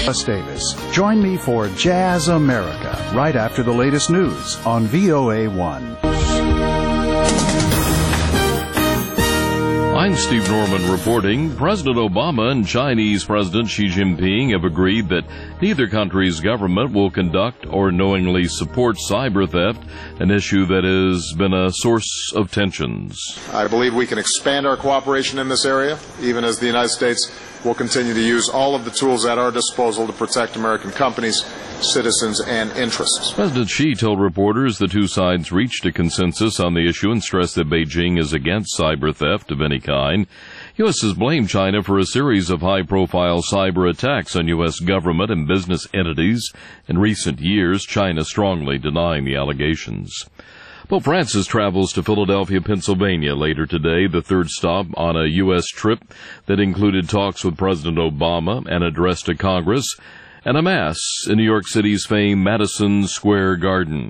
Davis. Join me for Jazz America right after the latest news on VOA1. I'm Steve Norman reporting. President Obama and Chinese President Xi Jinping have agreed that neither country's government will conduct or knowingly support cyber theft, an issue that has been a source of tensions. I believe we can expand our cooperation in this area, even as the United States will continue to use all of the tools at our disposal to protect American companies, citizens, and interests. President Xi told reporters the two sides reached a consensus on the issue and stressed that Beijing is against cyber theft of any kind. U.S. has blamed China for a series of high-profile cyber attacks on U.S. government and business entities. In recent years, China strongly denying the allegations. Pope Francis travels to Philadelphia, Pennsylvania later today, the third stop on a U.S. trip that included talks with President Obama, an address to Congress, and a Mass in New York City's famed Madison Square Garden.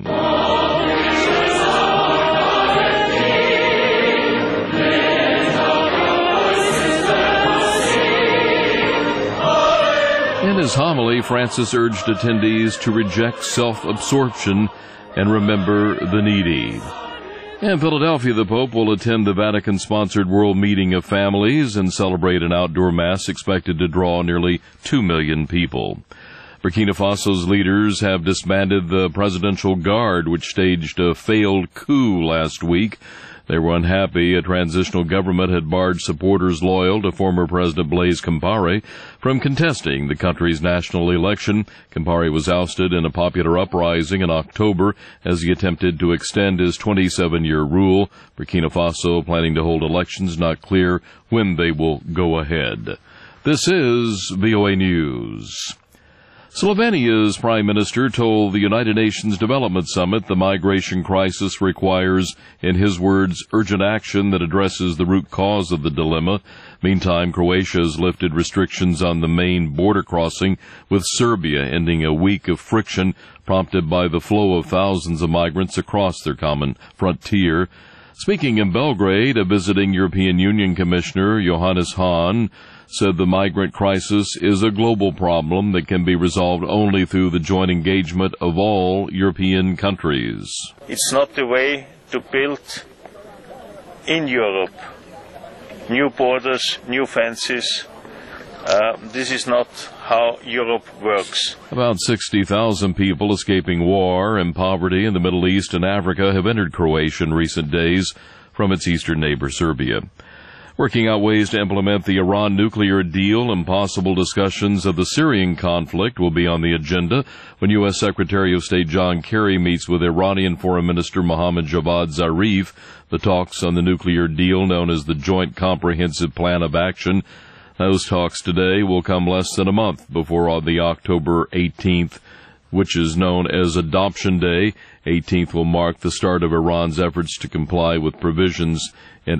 In his homily, Francis urged attendees to reject self-absorption and remember the needy. In Philadelphia, the Pope will attend the Vatican-sponsored World Meeting of Families and celebrate an outdoor Mass expected to draw nearly 2 million people. Burkina Faso's leaders have disbanded the Presidential Guard, which staged a failed coup last week. They were unhappy a transitional government had barred supporters loyal to former President Blaise Compaoré from contesting the country's national election. Compaoré was ousted in a popular uprising in October as he attempted to extend his 27-year rule. Burkina Faso planning to hold elections, not clear when they will go ahead. This is VOA News. Slovenia's Prime Minister told the United Nations Development Summit the migration crisis requires, in his words, urgent action that addresses the root cause of the dilemma. Meantime, Croatia has lifted restrictions on the main border crossing with Serbia, ending a week of friction prompted by the flow of thousands of migrants across their common frontier. Speaking in Belgrade, a visiting European Union Commissioner, Johannes Hahn, said the migrant crisis is a global problem that can be resolved only through the joint engagement of all European countries. It's not the way to build in Europe new borders, new fences. This is not how Europe works. About 60,000 people escaping war and poverty in the Middle East and Africa have entered Croatia in recent days from its eastern neighbor Serbia. Working out ways to implement the Iran nuclear deal and possible discussions of the Syrian conflict will be on the agenda when U.S. Secretary of State John Kerry meets with Iranian Foreign Minister Mohammad Javad Zarif. The talks on the nuclear deal, known as the Joint Comprehensive Plan of Action, those talks today will come less than a month before the October 18th, which is known as Adoption Day. 18th will mark the start of Iran's efforts to comply with provisions in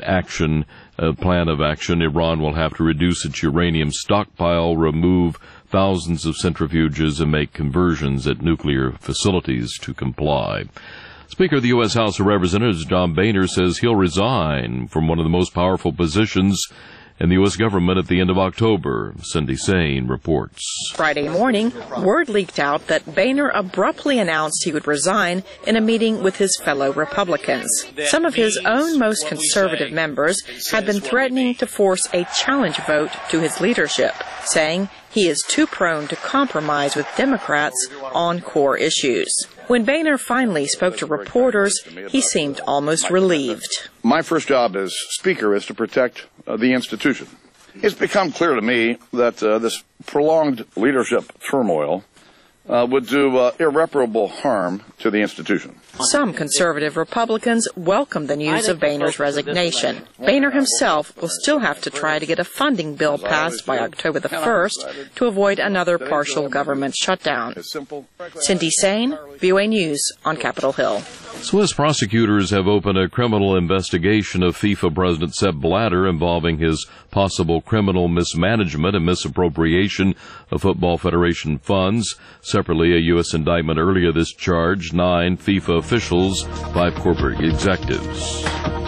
plan of action. Iran will have to reduce its uranium stockpile, remove thousands of centrifuges, and make conversions at nuclear facilities to comply. Speaker of the U.S. House of Representatives John Boehner says he'll resign from one of the most powerful positions in the U.S. government at the end of October. Cindy Sain reports. Friday morning, word leaked out that Boehner abruptly announced he would resign in a meeting with his fellow Republicans. Some of his own most conservative members had been threatening to force a challenge vote to his leadership, saying he is too prone to compromise with Democrats on core issues. When Boehner finally spoke to reporters, he seemed almost relieved. My first job as Speaker is to protect the institution. It's become clear to me that this prolonged leadership turmoil would do irreparable harm to the institution. Some conservative Republicans welcome the news of Boehner's resignation. Boehner himself will still have to try to get a funding bill passed by October the 1st to avoid another partial government shutdown. Cindy Sain, VOA News on Capitol Hill. Swiss prosecutors have opened a criminal investigation of FIFA President Sepp Blatter involving his possible criminal mismanagement and misappropriation of Football Federation funds. Separately, a U.S. indictment earlier this charged 9 FIFA officials, 5 corporate executives.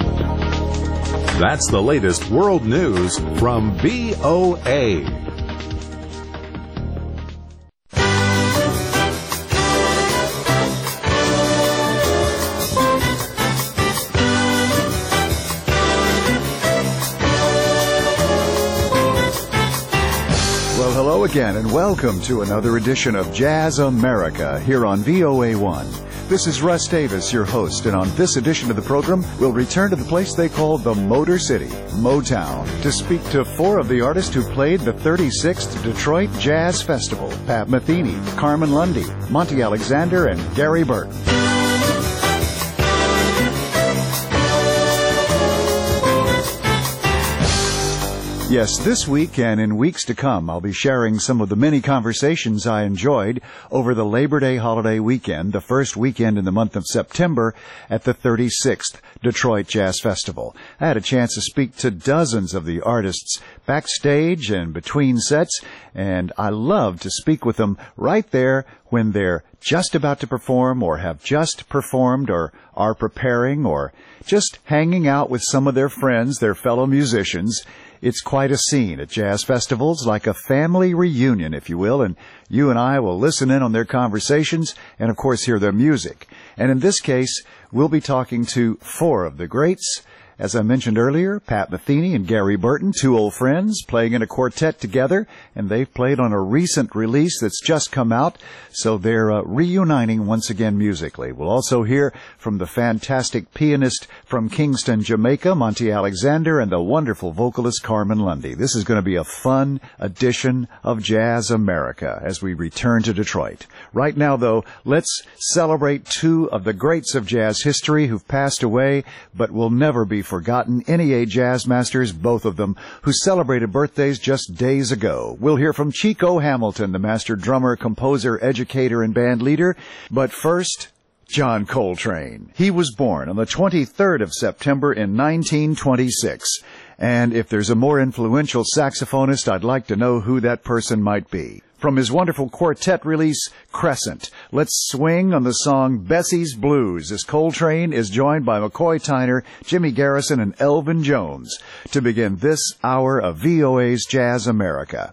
That's the latest world news from VOA. Hello again, and welcome to another edition of Jazz America here on VOA1. This is Russ Davis, your host, and on this edition of the program, we'll return to the place they call the Motor City, Motown, to speak to four of the artists who played the 36th Detroit Jazz Festival: Pat Metheny, Carmen Lundy, Monty Alexander, and Gary Burton. Yes, this week and in weeks to come, I'll be sharing some of the many conversations I enjoyed over the Labor Day holiday weekend, the first weekend in the month of September, at the 36th Detroit Jazz Festival. I had a chance to speak to dozens of the artists backstage and between sets, and I love to speak with them right there when they're just about to perform or have just performed or are preparing or just hanging out with some of their friends, their fellow musicians. It's quite a scene at jazz festivals, like a family reunion, if you will, and you and I will listen in on their conversations and, of course, hear their music. And in this case, we'll be talking to four of the greats. As I mentioned earlier, Pat Metheny and Gary Burton, two old friends, playing in a quartet together, and they've played on a recent release that's just come out, so they're reuniting once again musically. We'll also hear from the fantastic pianist from Kingston, Jamaica, Monty Alexander, and the wonderful vocalist Carmen Lundy. This is going to be a fun edition of Jazz America as we return to Detroit. Right now, though, let's celebrate two of the greats of jazz history who've passed away, but will never be forgotten, NEA jazz masters, both of them, who celebrated birthdays just days ago. We'll hear from Chico Hamilton, the master drummer, composer, educator, and band leader. But first, John Coltrane. He was born on the 23rd of September in 1926. And if there's a more influential saxophonist, I'd like to know who that person might be. From his wonderful quartet release, Crescent, let's swing on the song Bessie's Blues as Coltrane is joined by McCoy Tyner, Jimmy Garrison, and Elvin Jones to begin this hour of VOA's Jazz America.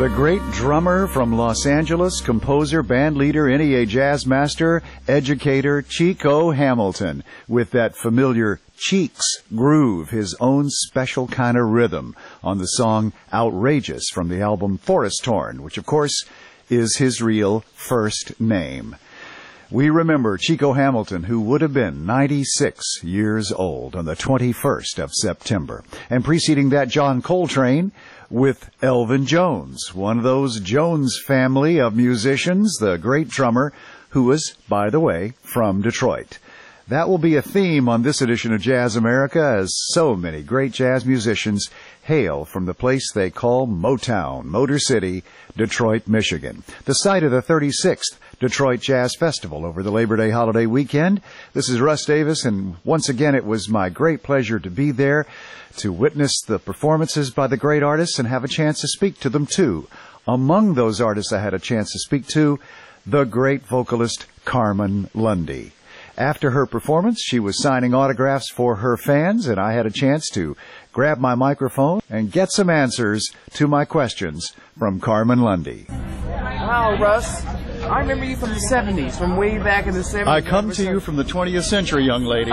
The great drummer from Los Angeles, composer, band leader, NEA jazz master, educator, Chico Hamilton, with that familiar Cheeks groove, his own special kind of rhythm on the song Outrageous from the album Forest Torn, which of course is his real first name. We remember Chico Hamilton, who would have been 96 years old on the 21st of September. And preceding that, John Coltrane with Elvin Jones, one of those Jones family of musicians, the great drummer, who was, by the way, from Detroit. That will be a theme on this edition of Jazz America, as so many great jazz musicians hail from the place they call Motown, Motor City, Detroit, Michigan, the site of the 36th Detroit Jazz Festival over the Labor Day holiday weekend. This is Russ Davis, and once again it was my great pleasure to be there to witness the performances by the great artists and have a chance to speak to them too. Among those artists I had a chance to speak to, the great vocalist Carmen Lundy. After her performance, she was signing autographs for her fans, and I had a chance to grab my microphone and get some answers to my questions from Carmen Lundy. Wow, Russ. I remember you from the 70s, from way back in the 70s. I come to you from the 20th century, young lady.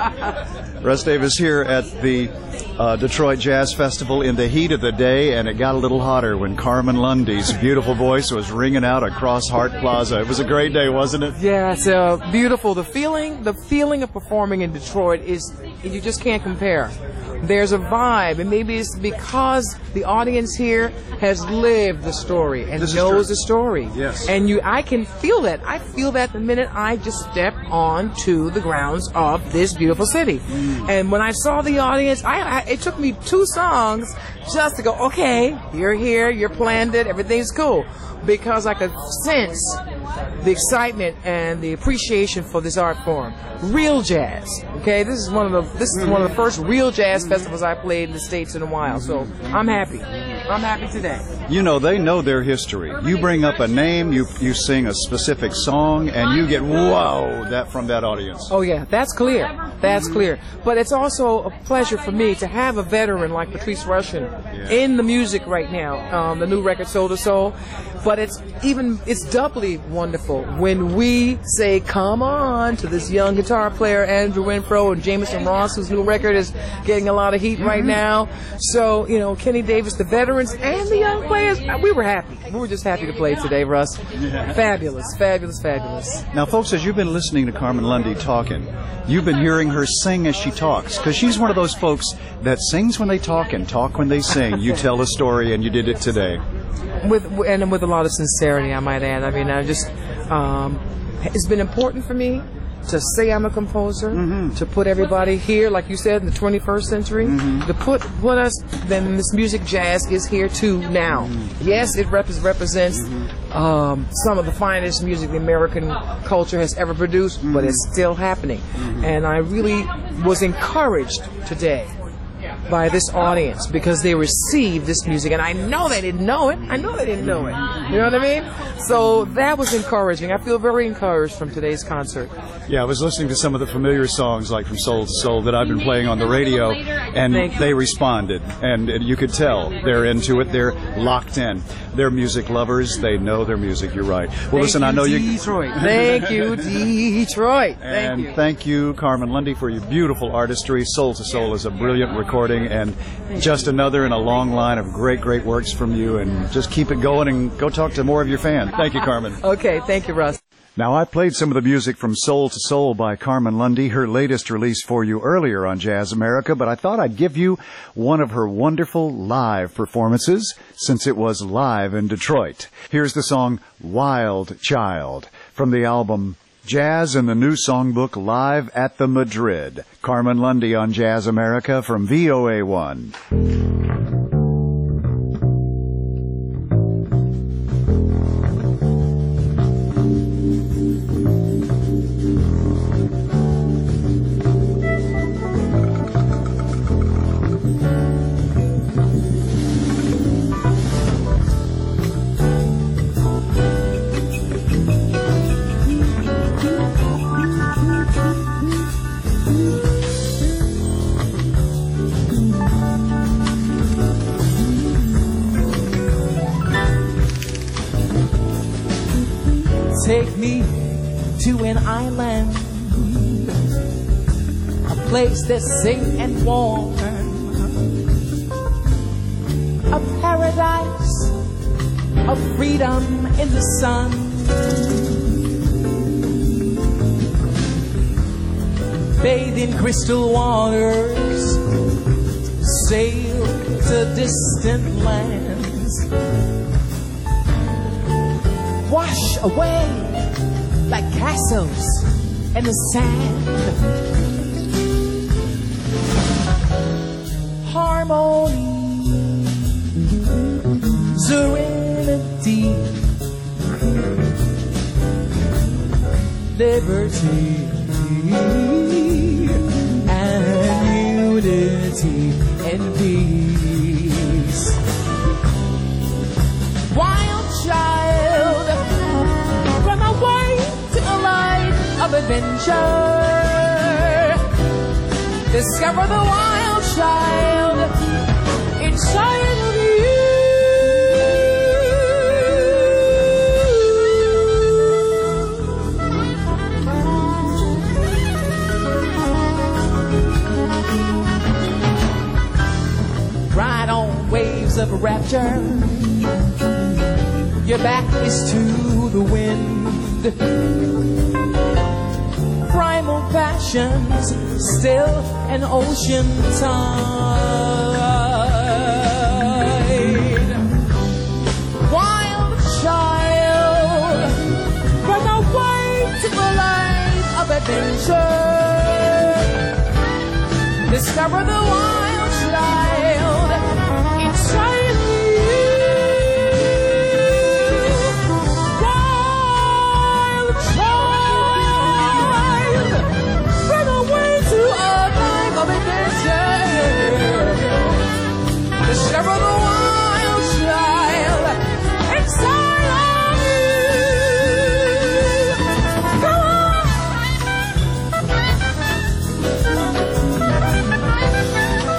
Russ Davis here at the Detroit Jazz Festival in the heat of the day, and it got a little hotter when Carmen Lundy's beautiful voice was ringing out across Hart Plaza. It was a great day, wasn't it? Yeah, it's beautiful. The feeling of performing in Detroit is, you just can't compare. There's a vibe, and maybe it's because the audience here has lived the story and knows the story. Yes. And I can feel that. I feel that the minute I just step onto the grounds of this beautiful city. And when I saw the audience, it took me 2 songs just to go, okay, you're here, you're planned it, everything's cool. Because I could sense the excitement and the appreciation for this art form. Real jazz. Okay, this is one of the first real jazz festivals I played in the States in a while. So I'm happy. I'm happy today. You know, they know their history. You bring up a name, you sing a specific song, and you get wow from that audience. Oh yeah, that's clear. That's clear. But it's also a pleasure for me to have a veteran like Patrice Rushen in the music right now. The new record Soul to Soul. But it's doubly wonderful when we say come on to this young guitar player Andrew Winfro and Jameson Ross, whose new record is getting a lot of heat right now. So, Kenny Davis, the veterans and the young players, we were happy. We were just happy to play today, Russ. Yeah. Fabulous, fabulous, fabulous. Now, folks, as you've been listening to Carmen Lundy talking, you've been hearing her sing as she talks, because she's one of those folks that sings when they talk and talk when they sing. You tell a story, and you did it today. With a lot of sincerity, I might add. I mean, it's been important for me to say I'm a composer, to put everybody here, like you said, in the 21st century, to put us, then this music jazz is here too now. Yes, it represents some of the finest music the American culture has ever produced, but it's still happening. And I really was encouraged today by this audience because they received this music, and I know they didn't know it. You know what I mean? So that was encouraging. I feel very encouraged from today's concert. Yeah, I was listening to some of the familiar songs like from Soul to Soul that I've been playing on the radio, and they responded, and you could tell they're into it. They're locked in. They're music lovers. They know their music. You're right. Well, listen, I know Detroit. Thank you, Detroit. And thank you, Carmen Lundy, for your beautiful artistry. Soul to Soul is a brilliant recording, and just another in a long line of great, great works from you. And just keep it going and go talk to more of your fans. Thank you, Carmen. Okay, thank you, Russ. Now, I played some of the music from Soul to Soul by Carmen Lundy, her latest release for you earlier on Jazz America, but I thought I'd give you one of her wonderful live performances since it was live in Detroit. Here's the song Wild Child from the album Jazz in the New Songbook Live at the Madrid. Carmen Lundy on Jazz America from VOA1. an island, a place that's safe and warm, a paradise of freedom in the sun. Bathe in crystal waters, sail to distant lands, wash away like castles in the sand. Harmony, serenity, liberty, and unity and peace. Wild child, run away to a life of adventure. Discover the wild child inside of you. Ride on waves of rapture. Your back is to the wind. Primal passions, still an ocean tide. Wild child, run away to a life of adventure. Discover the wild child inside of you. Wild child, run away to a life of adventure. Discover the wild child inside of you. Come on.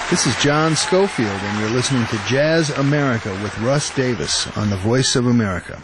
This is John Schofield, and you're listening to Jazz America with Russ Davis on the Voice of America.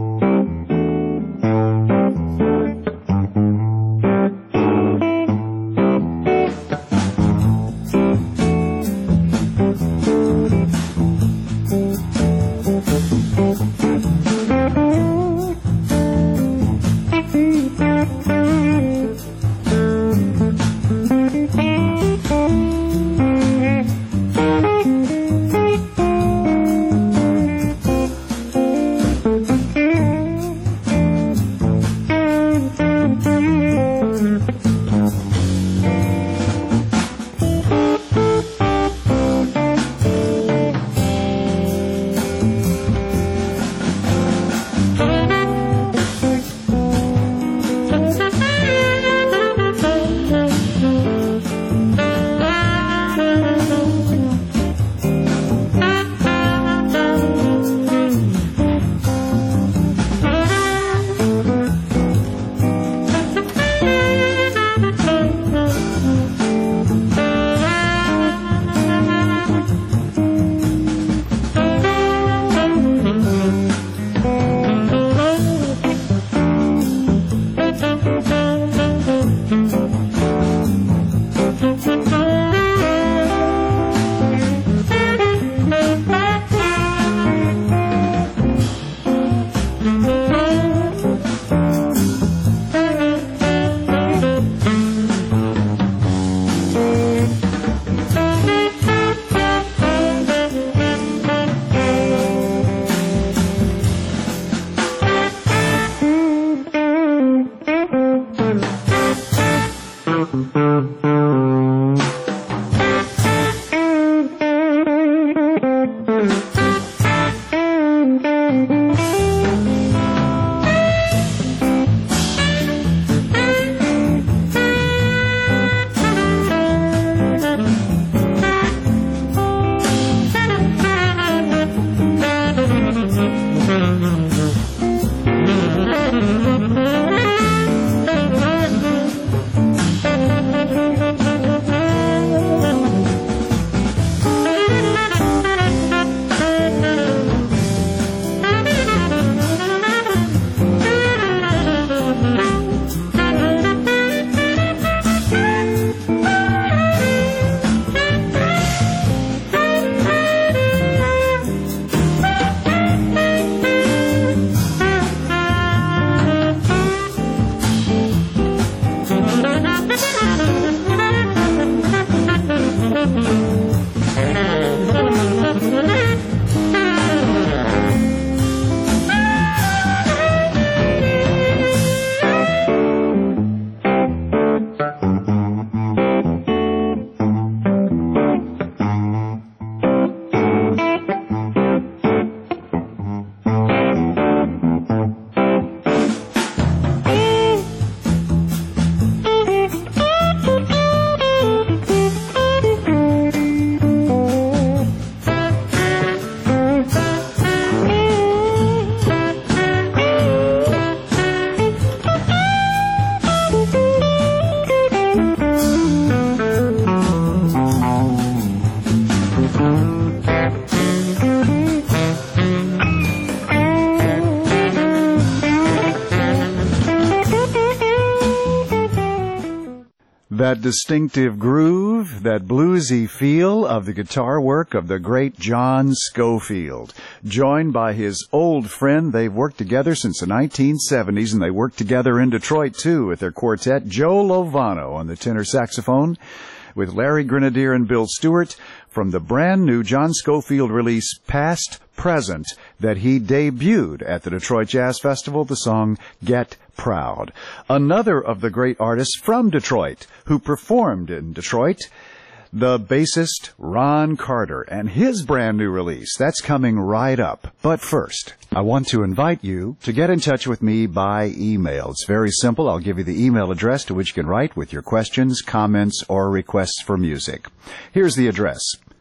That distinctive groove, that bluesy feel of the guitar work of the great John Schofield. Joined by his old friend, they've worked together since the 1970s, and they worked together in Detroit, too, with their quartet, Joe Lovano on the tenor saxophone, with Larry Grenadier and Bill Stewart, from the brand new John Schofield release, Past Present, that he debuted at the Detroit Jazz Festival, the song Get Proud. Another of the great artists from Detroit who performed in Detroit, the bassist Ron Carter, and his brand new release. That's coming right up. But first, I want to invite you to get in touch with me by email. It's very simple. I'll give you the email address to which you can write with your questions, comments, or requests for music. Here's the address: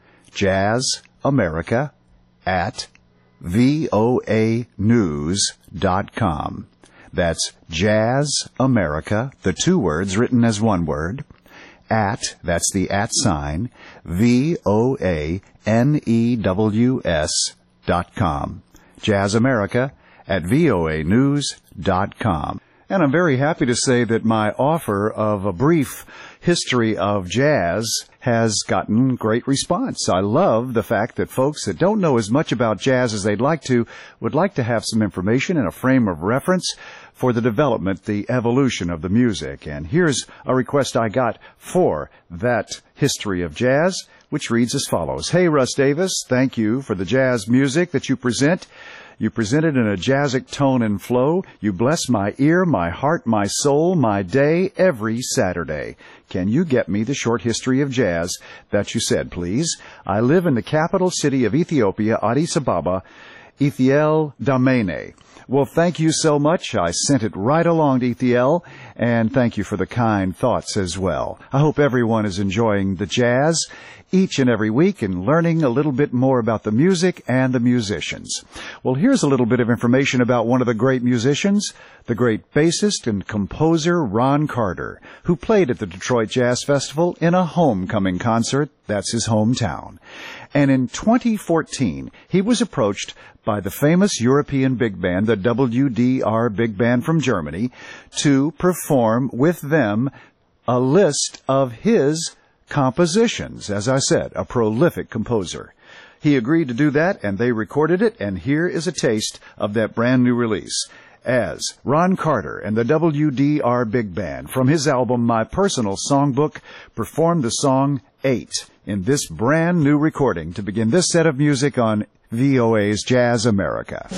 jazzamerica@voanews.com. That's Jazz America, the two words written as one word, that's the @ sign, VOANEWS.com. Jazz America at voanews.com. And I'm very happy to say that my offer of a brief history of jazz has gotten great response. I love the fact that folks that don't know as much about jazz as they'd like to would like to have some information and a frame of reference for the development, the evolution of the music. And here's a request I got for that history of jazz, which reads as follows. Hey, Russ Davis, thank you for the jazz music that you present. You present it in a jazzic tone and flow. You bless my ear, my heart, my soul, my day, every Saturday. Can you get me the short history of jazz that you said, please? I live in the capital city of Ethiopia, Addis Ababa, Ethiel Damene. Well, thank you so much. I sent it right along to Ethiel, and thank you for the kind thoughts as well. I hope everyone is enjoying the jazz each and every week and learning a little bit more about the music and the musicians. Well, here's a little bit of information about one of the great musicians, the great bassist and composer Ron Carter, who played at the Detroit Jazz Festival in a homecoming concert. That's his hometown. And in 2014, he was approached by the famous European big band, the WDR Big Band from Germany, to perform with them a list of his compositions. As I said, a prolific composer. He agreed to do that, and they recorded it, and here is a taste of that brand new release. As Ron Carter and the WDR Big Band, from his album My Personal Songbook, performed the song 8 in this brand new recording to begin this set of music on VOA's Jazz America.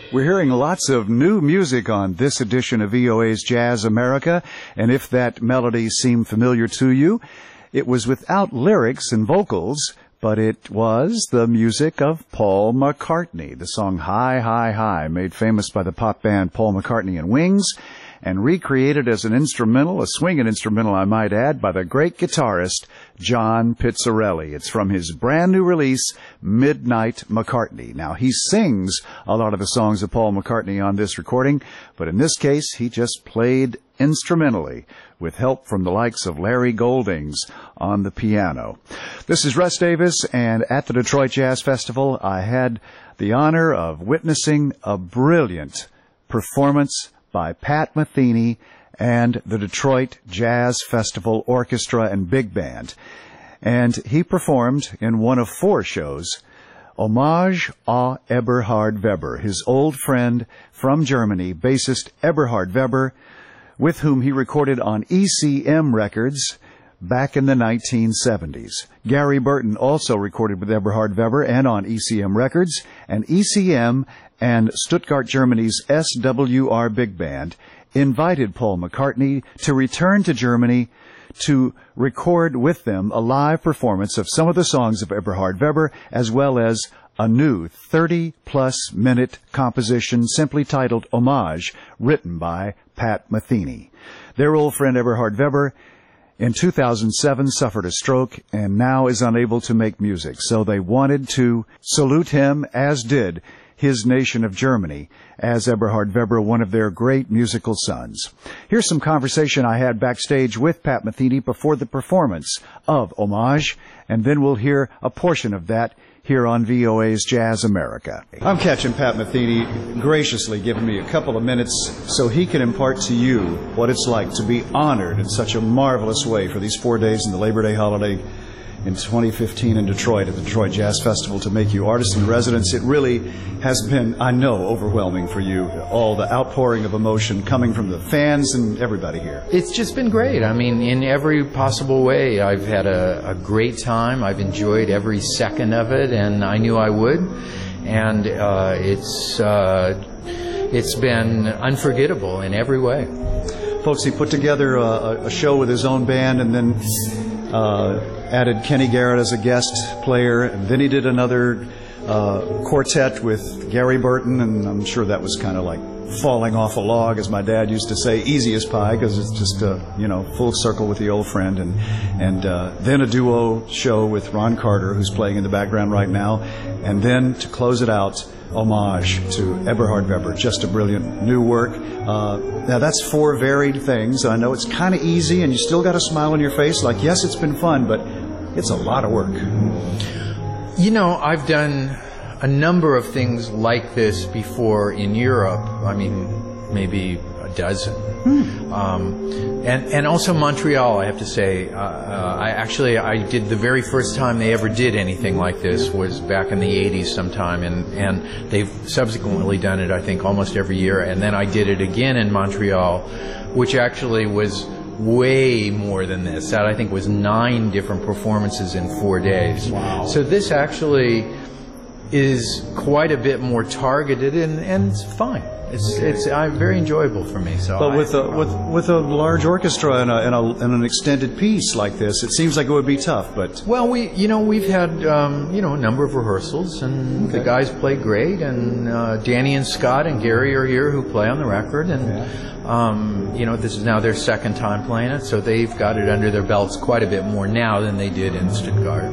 We're hearing lots of new music on this edition of VOA's Jazz America, and if that melody seemed familiar to you, it was without lyrics and vocals, but it was the music of Paul McCartney. The song High, High, High, made famous by the pop band Paul McCartney and Wings, and recreated as an instrumental, a swinging instrumental, I might add, by the great guitarist John Pizzarelli. It's from his brand new release, Midnight McCartney. Now, he sings a lot of the songs of Paul McCartney on this recording, but in this case, he just played instrumentally with help from the likes of Larry Goldings on the piano. This is Russ Davis, and at the Detroit Jazz Festival, I had the honor of witnessing a brilliant performance by Pat Metheny and the Detroit Jazz Festival Orchestra and Big Band. And he performed in one of 4 shows, Hommage à Eberhard Weber, his old friend from Germany, bassist Eberhard Weber, with whom he recorded on ECM Records back in the 1970s. Gary Burton also recorded with Eberhard Weber and on ECM Records, and ECM and Stuttgart, Germany's SWR Big Band invited Paul McCartney to return to Germany to record with them a live performance of some of the songs of Eberhard Weber, as well as a new 30-plus minute composition simply titled Homage, written by Pat Metheny. Their old friend Eberhard Weber in 2007 suffered a stroke and now is unable to make music, so they wanted to salute him, as did his nation of Germany, as Eberhard Weber, one of their great musical sons. Here's some conversation I had backstage with Pat Metheny before the performance of Homage, and then we'll hear a portion of that here on VOA's Jazz America. I'm catching Pat Metheny graciously giving me a couple of minutes so he can impart to you what it's like to be honored in such a marvelous way for these 4 days in the Labor Day holiday in 2015 in Detroit at the Detroit Jazz Festival to make you artist in residence. It really has been, I know, overwhelming for you, all the outpouring of emotion coming from the fans and everybody here. It's just been great. I mean, in every possible way, I've had a great time. I've enjoyed every second of it, and I knew I would. And it's been unforgettable in every way. Folks, he put together a show with his own band and then added Kenny Garrett as a guest player, and then he did another quartet with Gary Burton, and I'm sure that was kind of like falling off a log, as my dad used to say, easy as pie, because it's just full circle with the old friend, and then a duo show with Ron Carter, who's playing in the background right now, and then to close it out, Homage to Eberhard Weber. Just a brilliant new work. Now that's 4 varied things. I know it's kind of easy and you still got a smile on your face, like, yes, it's been fun, but it's a lot of work. You know, I've done a number of things like this before in Europe. I mean, maybe a dozen. And also Montreal, I have to say. I did the very first time they ever did anything like this was back in the 80s sometime, and they've subsequently done it, I think, almost every year. And then I did it again in Montreal, which actually was way more than this. That, I think, was 9 different performances in 4 days. Wow. So this actually is quite a bit more targeted, and it's fine. It's very enjoyable for me. So, but with a large orchestra and an extended piece like this, it seems like it would be tough. But we've had a number of rehearsals, and the guys play great. And Danny and Scott and Gary are here who play on the record, and this is now their second time playing it, so they've got it under their belts quite a bit more now than they did in Stuttgart.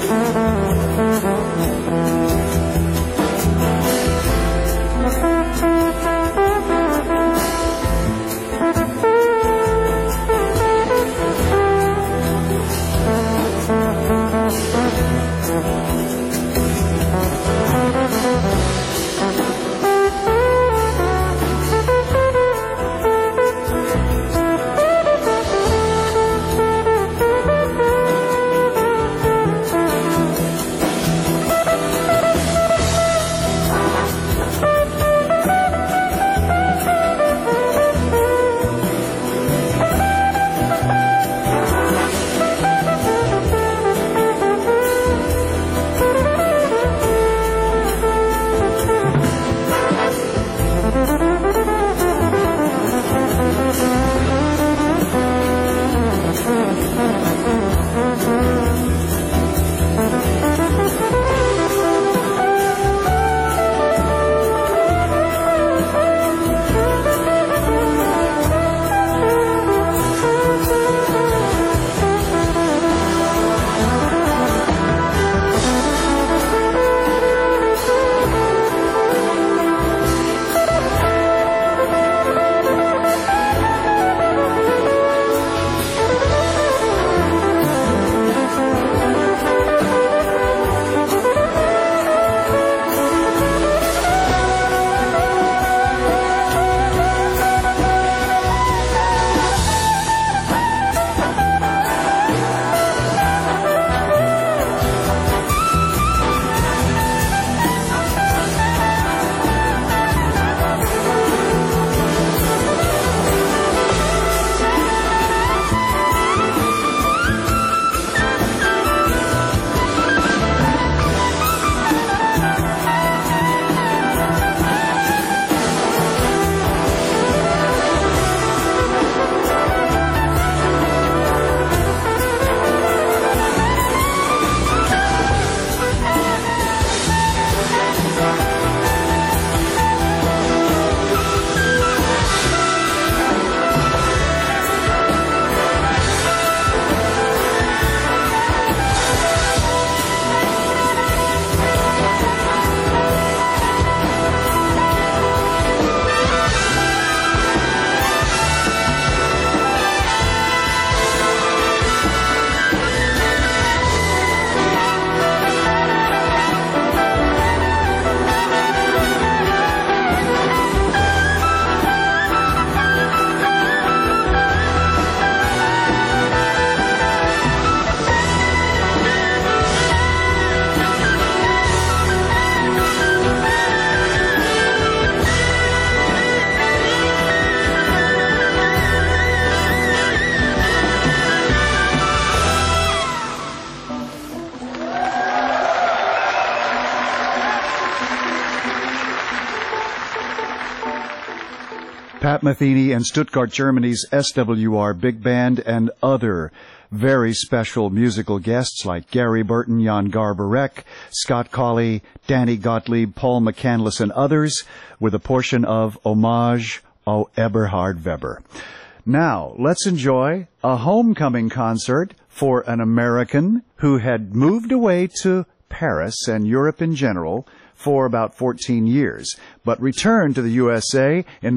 Pat Metheny and Stuttgart, Germany's SWR Big Band, and other very special musical guests like Gary Burton, Jan Garbarek, Scott Colley, Danny Gottlieb, Paul McCandless, and others, with a portion of Hommage au Eberhard Weber. Now, let's enjoy a homecoming concert for an American who had moved away to Paris and Europe in general for about 14 years, but returned to the USA in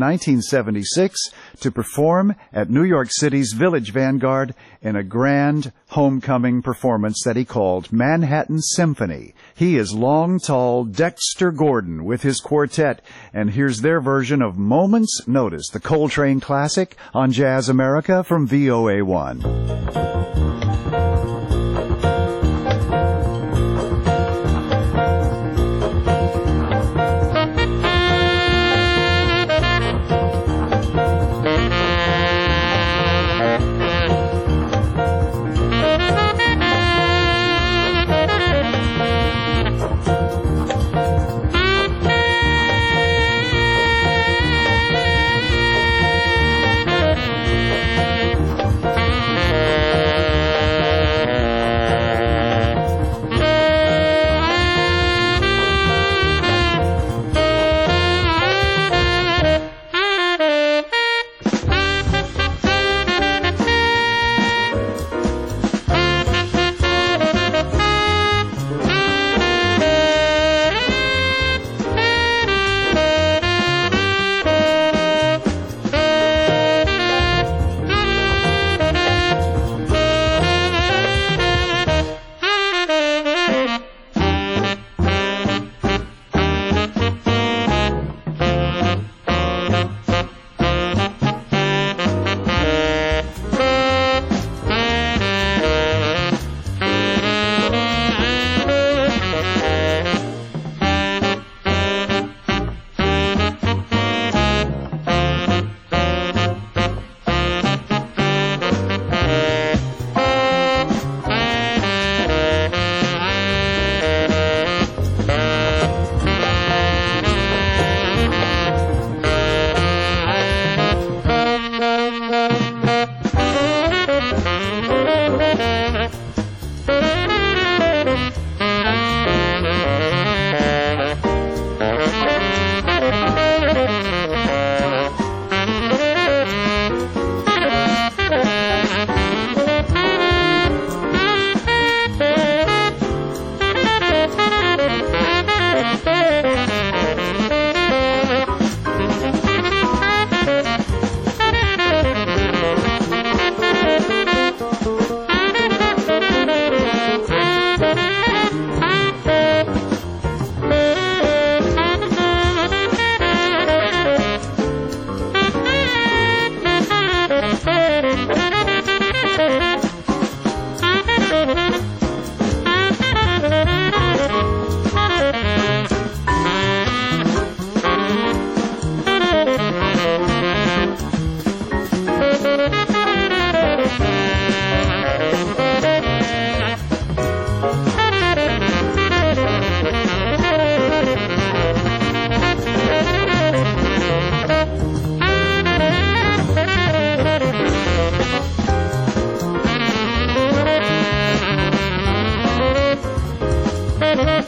1976 to perform at New York City's Village Vanguard in a grand homecoming performance that he called Manhattan Symphony. He is long, tall Dexter Gordon with his quartet, and here's their version of Moment's Notice, the Coltrane classic on Jazz America from VOA1.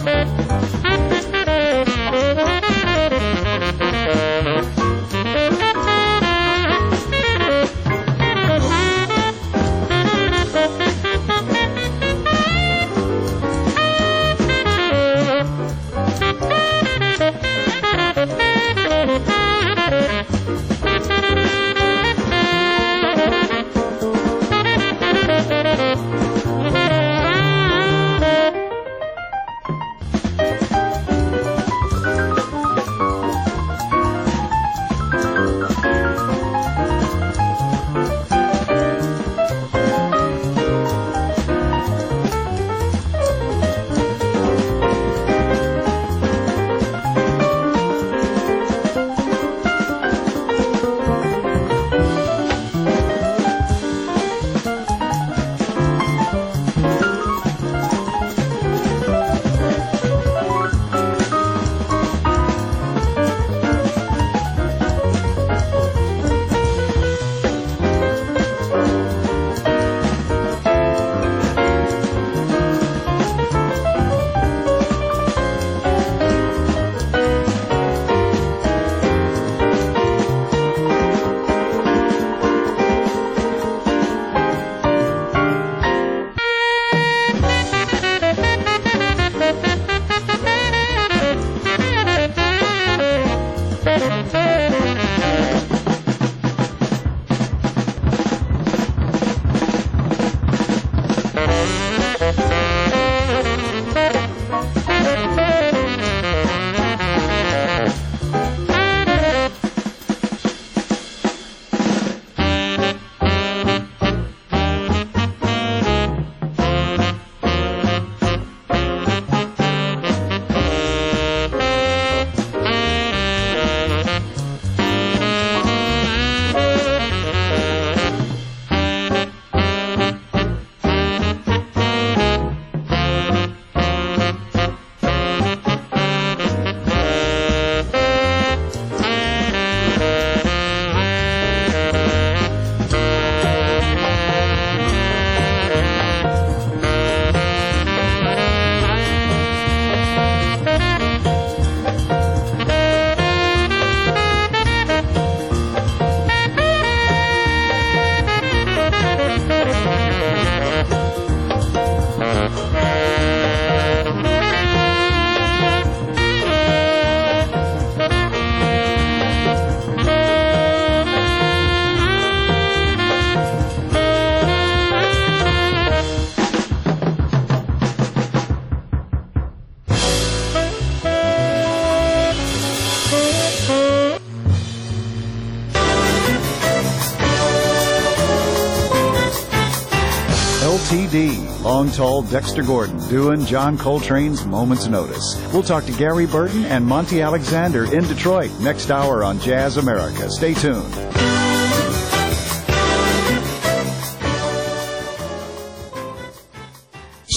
LTD, Long Tall Dexter Gordon doing John Coltrane's Moment's Notice. We'll talk to Gary Burton and Monty Alexander in Detroit next hour on Jazz America. Stay tuned.